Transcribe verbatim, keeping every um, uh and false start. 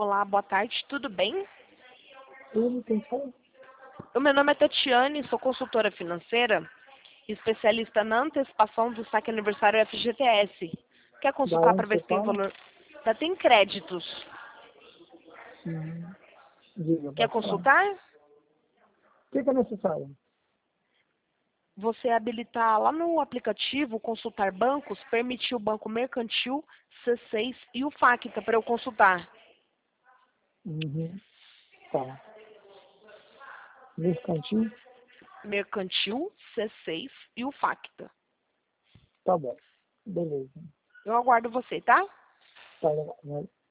Olá, boa tarde, tudo bem? Tudo tem que falar. O meu nome é Tatiane, sou consultora financeira, especialista na antecipação do saque aniversário F G T S. Quer Da consultar para onde ver você se tem fala? valor? Já tem créditos. Hum, diga, Quer pode falar. O consultar? que, que é necessário? Você habilitar lá no aplicativo Consultar Bancos, permitir o Banco Mercantil, C seis e o Facta para eu consultar. Uhum. Tá. Mercantil? Mercantil, C seis e o Facta. Tá bom. Beleza. Eu aguardo você, tá? Tá legal. Vai.